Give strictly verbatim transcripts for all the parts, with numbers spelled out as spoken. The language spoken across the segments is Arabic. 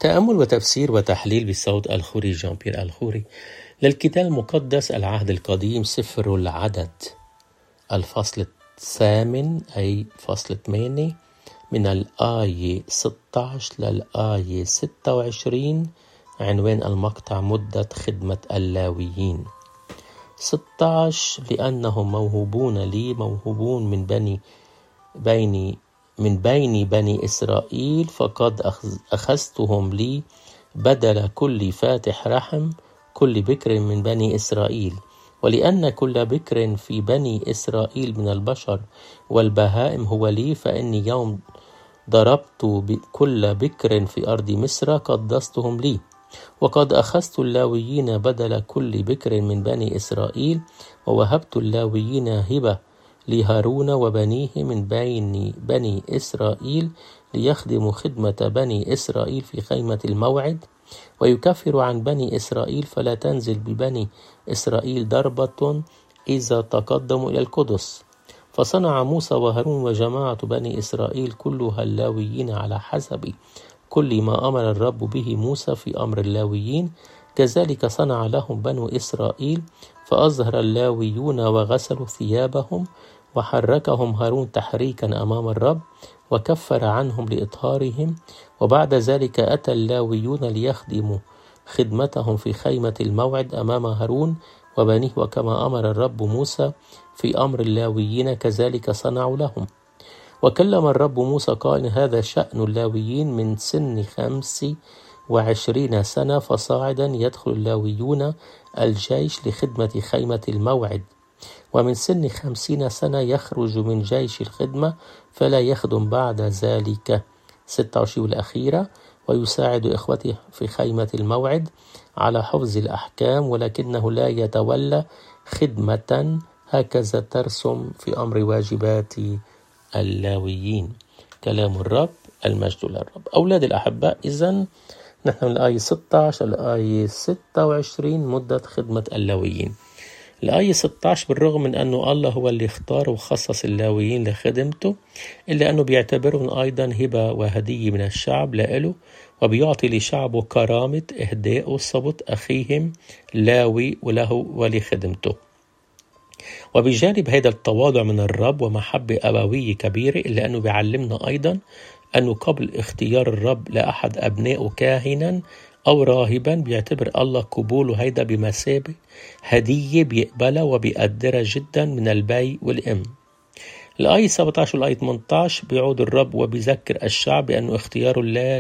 تأمل وتفسير وتحليل بصوت الخوري جان بيير الخوري للكتاب المقدس العهد القديم سفر العدد الفصل الثامن أي فصل ثمانية من الآية ستة عشر للآية ستة وعشرين. عنوان المقطع مدة خدمة اللاويين. ستة عشر لأنهم موهوبون لي موهوبون من بني بيني من بين بني إسرائيل فقد أخذتهم لي بدل كل فاتح رحم كل بكر من بني إسرائيل. ولأن كل بكر في بني إسرائيل من البشر والبهائم هو لي فإني يوم ضربت كل بكر في أرض مصر قدستهم لي. وقد أخذت اللاويين بدل كل بكر من بني إسرائيل ووهبت اللاويين هبة لهارون وبنيه من بين بني إسرائيل ليخدموا خدمة بني إسرائيل في خيمة الموعد ويكفر عن بني إسرائيل فلا تنزل ببني إسرائيل ضربة إذا تقدموا إلى القدس. فصنع موسى وهارون وجماعة بني إسرائيل كلها اللاويين على حسب كل ما أمر الرب به موسى في أمر اللاويين كذلك صنع لهم بنو إسرائيل. فأظهر اللاويون وغسلوا ثيابهم وحركهم هارون تحريكا أمام الرب وكفر عنهم لإطهارهم. وبعد ذلك أتى اللاويون ليخدموا خدمتهم في خيمة الموعد أمام هارون وبنيه وكما أمر الرب موسى في أمر اللاويين كذلك صنعوا لهم. وكلم الرب موسى قائلا هذا شأن اللاويين من سن خمس وعشرين سنة فصاعدا يدخل اللاويون الجيش لخدمة خيمة الموعد ومن سن خمسين سنة يخرج من جيش الخدمة فلا يخدم بعد ذلك. ستة وعشرين الأخيرة ويساعد إخوته في خيمة الموعد على حفظ الأحكام ولكنه لا يتولى خدمة. هكذا ترسم في أمر واجبات اللاويين. كلام الرب المجد للرب. أولاد الأحباء، إذن نحن من الآية ستة عشر الآية ستة وعشرين مدة خدمة اللاويين. الآية ستة عشر بالرغم من أنه الله هو اللي اختار وخصص اللاويين لخدمته إلا أنه بيعتبرهم أيضا هبة وهدية من الشعب لإله وبيعطي لشعبه كرامة إهداء صبت أخيهم لاوي وله ولخدمته. وبجانب هذا التواضع من الرب ومحبة أبوية كبيرة إلا أنه بيعلمنا أيضا أنه قبل اختيار الرب لأحد أبنائه كاهنا أو راهبا بيعتبر الله قبوله هيدا بمثابة هدية بيقبلها وبيقدرها جدا من البي والأم. الآية سبعة عشر والآية ثمانية عشر بيعود الرب وبيذكر الشعب بأنه اختياره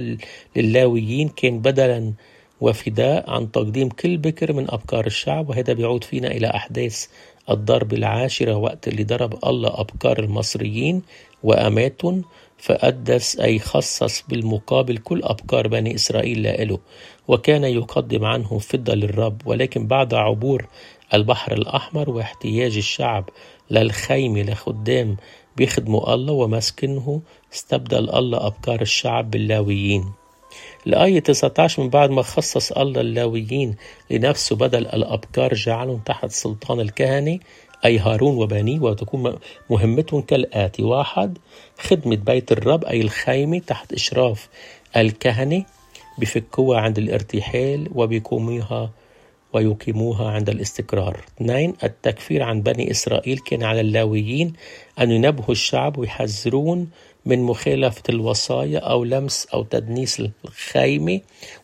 للاويين كان بدلا وفداء عن تقديم كل بكر من أبكار الشعب. وهذا بيعود فينا إلى أحداث الضرب العاشرة وقت اللي ضرب الله أبكار المصريين وأماتهم فقدس أي خصص بالمقابل كل أبكار بني إسرائيل لإله وكان يقدم عنهم فضة للرب. ولكن بعد عبور البحر الأحمر واحتياج الشعب للخيمة لخدام بيخدموا الله ومسكنه استبدل الله أبكار الشعب باللاويين. الآية تسعة عشر من بعد ما خصص الله اللاويين لنفسه بدل الأبكار جعلهم تحت سلطان الكهنة أي هارون وبنيه وتكون مهمتهم كالآتي: واحد خدمة بيت الرب أي الخيمة تحت إشراف الكهنة بفكوها عند الارتحال وبيقوموها ويقيموها عند الاستقرار. اثنين التكفير عن بني إسرائيل كان على اللاويين أن ينبهوا الشعب ويحذرون من مخالفة الوصايا أو لمس أو تدنيس الخيمة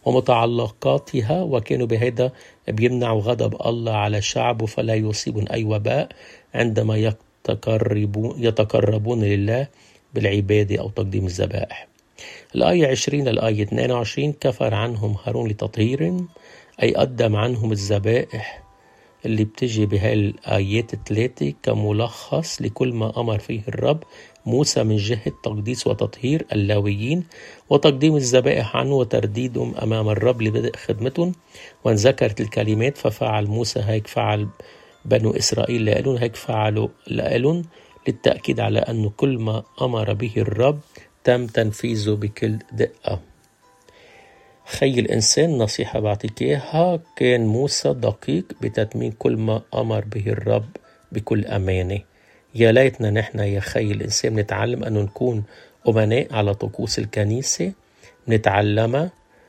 ومتعلقاتها وكانوا بهذا بيمنعوا غضب الله على شعبه فلا يصيبون أي وباء عندما يتقربون, يتقربون لله بالعبادة أو تقديم الذبائح. الآية عشرين الآية اثنين وعشرين كفر عنهم هارون لتطهيرهم أي قدم عنهم الذبائح اللي بتجي بهالآيات الثلاثة كملخص لكل ما أمر فيه الرب موسى من جهة تقديس وتطهير اللاويين وتقديم الذبائح عنه وترديدهم أمام الرب لبدء خدمتهم. وانذكرت الكلمات ففعل موسى هيك فعل بنو إسرائيل لألون هيك فعلوا لألون للتأكيد على أنه كل ما أمر به الرب تم تنفيذه بكل دقة. خي الإنسان نصيحة بعطيك إياها كان موسى دقيق بتتميم كل ما أمر به الرب بكل أمانة. يا ليتنا نحن يا خي الإنسان نتعلم أن نكون أمناء على طقوس الكنيسة نتعلمها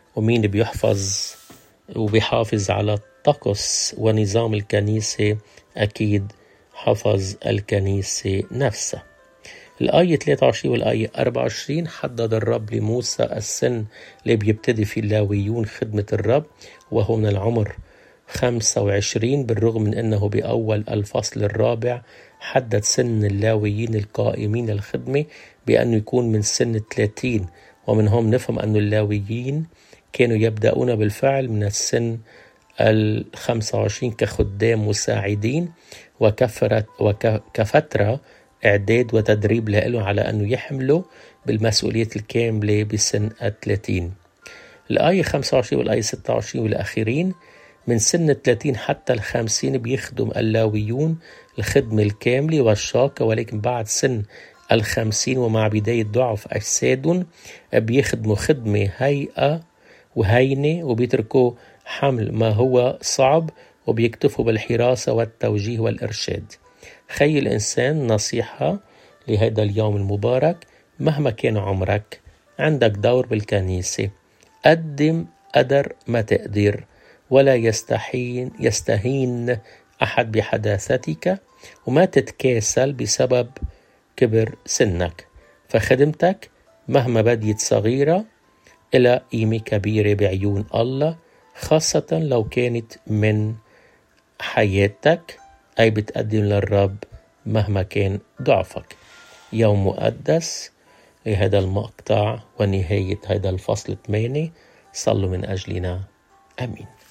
ومين بيحفظ وبيحافظ على الطقس ونظام الكنيسة؟ أكيد حفظ الكنيسة نفسها. الآية ثلاثة وعشرين والآية أربعة وعشرين حدد الرب لموسى السن اللي بيبتدي فيه اللاويون خدمة الرب، وهو من العمر خمسة وعشرين، بالرغم من أنه بأول الفصل الرابع حدد سن اللاويين القائمين الخدمة بأنه يكون من سن ثلاثين، ومنهم نفهم أن اللاويين كانوا يبدأون بالفعل من السن الخمسة وعشرين كخدام مساعدين، وكفرت وكفترة إعداد وتدريب له على أنه يحملوا بالمسؤولية الكاملة بسن الثلاثين. الآية خمسة وعشرين والآية ستة وعشرين والأخيرين من سن الثلاثين حتى الخمسين بيخدم اللاويون الخدمة الكاملة والشاقة، ولكن بعد سن الخمسين ومع بداية ضعف أجسادهم بيخدموا خدمة هيئة وهينة، وبيتركوا حمل ما هو صعب، وبيكتفوا بالحراسة والتوجيه والإرشاد. خي الإنسان نصيحة لهذا اليوم المبارك: مهما كان عمرك عندك دور بالكنيسة، قدم قدر ما تقدر، ولا يستحين يستهين أحد بحداثتك، وما تتكاسل بسبب كبر سنك، فخدمتك مهما بديت صغيرة إلى قيمة كبيرة بعيون الله، خاصة لو كانت من حياتك، أي بتقدم للرب مهما كان ضعفك. يوم مقدس لهذا المقطع ونهاية هذا الفصل الثماني. صلوا من أجلنا. آمين.